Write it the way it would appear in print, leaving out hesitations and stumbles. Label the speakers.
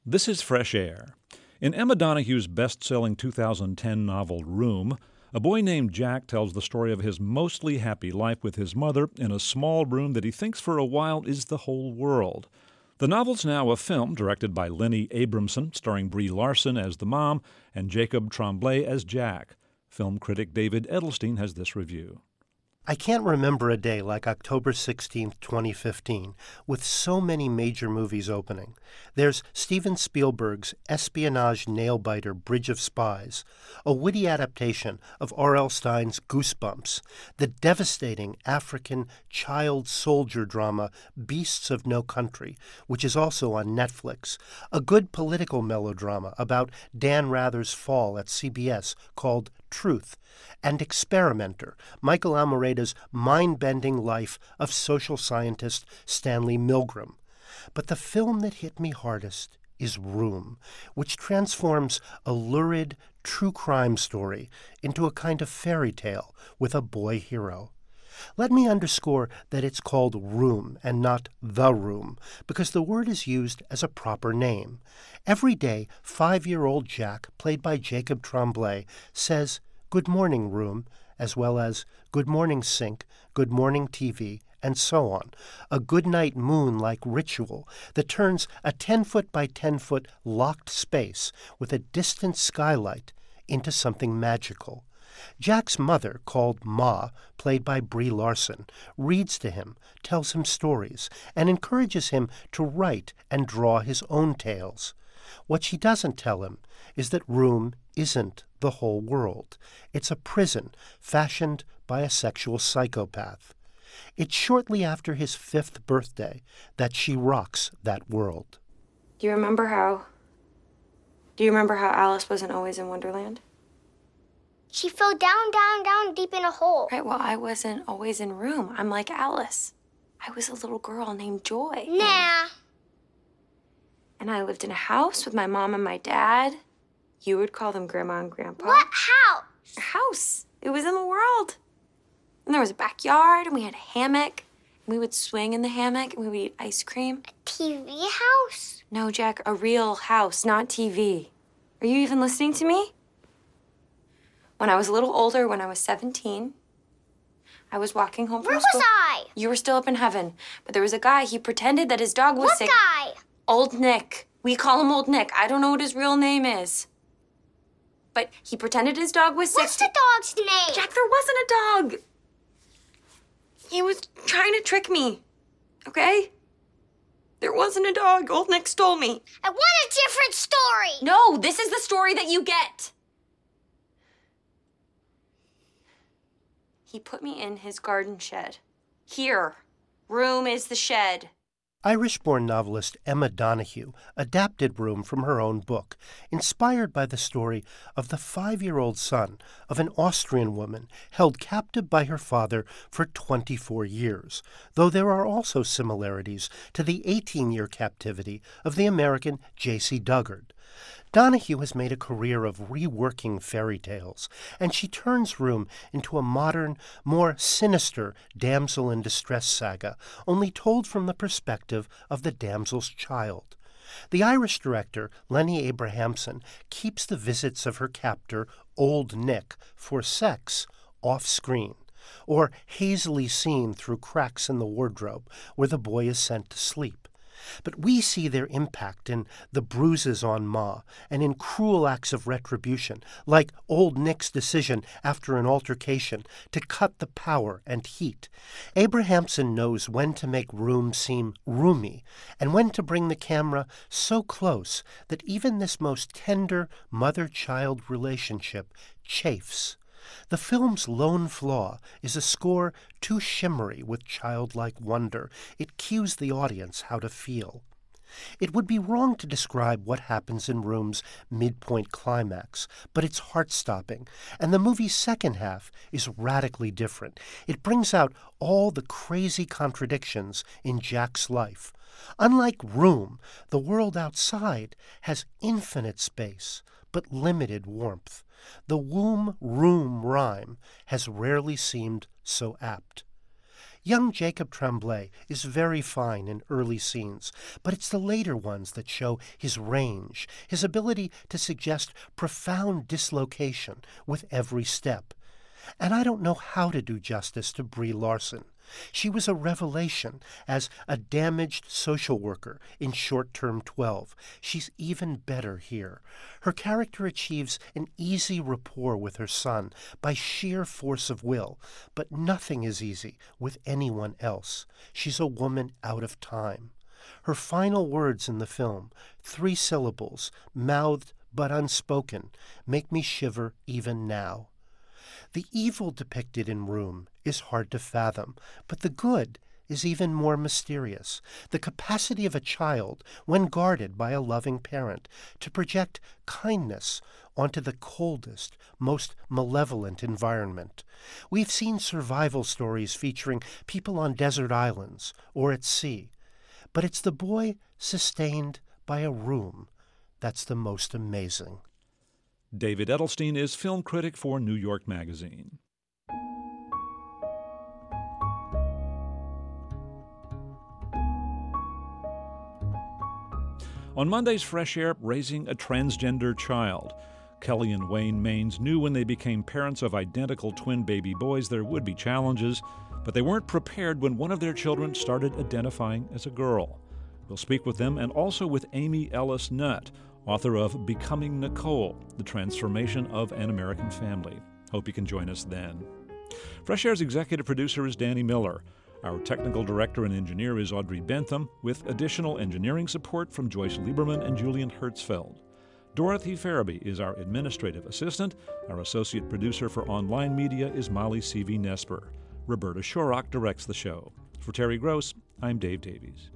Speaker 1: This is Fresh Air. In Emma Donohue's best-selling 2010 novel Room, a boy named Jack tells the story of his mostly happy life with his mother in a small room that he thinks for a while is the whole world. The novel's now a film directed by Lenny Abramson, starring Brie Larson as the mom and Jacob Tremblay as Jack. Film critic David Edelstein has this review.
Speaker 2: I can't remember a day like October 16th, 2015, with so many major movies opening. There's Steven Spielberg's espionage nail-biter Bridge of Spies, a witty adaptation of R.L. Stine's Goosebumps, the devastating African child soldier drama Beasts of No Country, which is also on Netflix, a good political melodrama about Dan Rather's fall at CBS called Truth, and Experimenter, Michael Almereyda's mind-bending life of social scientist Stanley Milgram. But the film that hit me hardest is Room, which transforms a lurid, true crime story into a kind of fairy tale with a boy hero. Let me underscore that it's called Room and not The Room, because the word is used as a proper name. Every day, 5-year-old Jack, played by Jacob Tremblay, says, "Good morning, room," as well as "Good morning, sink," "Good morning, TV," and so on. A goodnight moon-like ritual that turns a 10-foot by 10-foot locked space with a distant skylight into something magical. Jack's mother, called Ma, played by Brie Larson, reads to him, tells him stories, and encourages him to write and draw his own tales. What she doesn't tell him is that Room isn't the whole world. It's a prison fashioned by a sexual psychopath. It's shortly after his 5th birthday that she rocks that world.
Speaker 3: Do you remember how Alice wasn't always in Wonderland?
Speaker 4: She fell down, down, down deep in a hole.
Speaker 3: Right, well, I wasn't always in Room. I'm like Alice. I was a little girl named Joy.
Speaker 4: Nah.
Speaker 3: And I lived in a house with my mom and my dad. You would call them Grandma and Grandpa.
Speaker 4: What house?
Speaker 3: A house. It was in the world. And there was a backyard, and we had a hammock. And we would swing in the hammock, and we would eat ice cream.
Speaker 4: A TV house?
Speaker 3: No, Jack, a real house, not TV. Are you even listening to me? When I was a little older, when I was 17, I was walking home from school.
Speaker 4: Where was I?
Speaker 3: You were still up in heaven. But there was a guy, he pretended that his dog was
Speaker 4: What
Speaker 3: sick.
Speaker 4: guy?
Speaker 3: Old Nick. We call him Old Nick. I don't know what his real name is. But he pretended his dog was sick.
Speaker 4: What's the dog's name?
Speaker 3: Jack, there wasn't a dog. He was trying to trick me, okay? There wasn't a dog. Old Nick stole me.
Speaker 4: I want a different story.
Speaker 3: No, this is the story that you get. He put me in his garden shed. Here. Room is the shed.
Speaker 2: Irish-born novelist Emma Donohue adapted Room from her own book, inspired by the story of the 5-year-old son of an Austrian woman held captive by her father for 24 years, though there are also similarities to the 18-year captivity of the American J.C. Duggard. Donohue has made a career of reworking fairy tales, and she turns Room into a modern, more sinister damsel-in-distress saga, only told from the perspective of the damsel's child. The Irish director, Lenny Abrahamson, keeps the visits of her captor, Old Nick, for sex off-screen, or hazily seen through cracks in the wardrobe where the boy is sent to sleep. But we see their impact in the bruises on Ma and in cruel acts of retribution, like Old Nick's decision after an altercation to cut the power and heat. Abrahamson knows when to make Room seem roomy and when to bring the camera so close that even this most tender mother-child relationship chafes. The film's lone flaw is a score too shimmery with childlike wonder. It cues the audience how to feel. It would be wrong to describe what happens in Room's midpoint climax, but it's heart-stopping, and the movie's second half is radically different. It brings out all the crazy contradictions in Jack's life. Unlike Room, the world outside has infinite space, but limited warmth. The womb-room rhyme has rarely seemed so apt. Young Jacob Tremblay is very fine in early scenes, but it's the later ones that show his range, his ability to suggest profound dislocation with every step. And I don't know how to do justice to Brie Larson. She was a revelation as a damaged social worker in Short Term 12. She's even better here. Her character achieves an easy rapport with her son by sheer force of will, but nothing is easy with anyone else. She's a woman out of time. Her final words in the film, 3 syllables, mouthed but unspoken, make me shiver even now. The evil depicted in Room is hard to fathom, but the good is even more mysterious. The capacity of a child, when guarded by a loving parent, to project kindness onto the coldest, most malevolent environment. We've seen survival stories featuring people on desert islands or at sea, but it's the boy sustained by a room that's the most amazing.
Speaker 1: David Edelstein is film critic for New York Magazine. On Monday's Fresh Air, raising a transgender child. Kelly and Wayne Maines knew when they became parents of identical twin baby boys there would be challenges, but they weren't prepared when one of their children started identifying as a girl. We'll speak with them and also with Amy Ellis Nutt, author of Becoming Nicole, The Transformation of an American Family. Hope you can join us then. Fresh Air's executive producer is Danny Miller. Our technical director and engineer is Audrey Bentham, with additional engineering support from Joyce Lieberman and Julian Hertzfeld. Dorothy Farabee is our administrative assistant. Our associate producer for online media is Molly C.V. Nesper. Roberta Shorrock directs the show. For Terry Gross, I'm Dave Davies.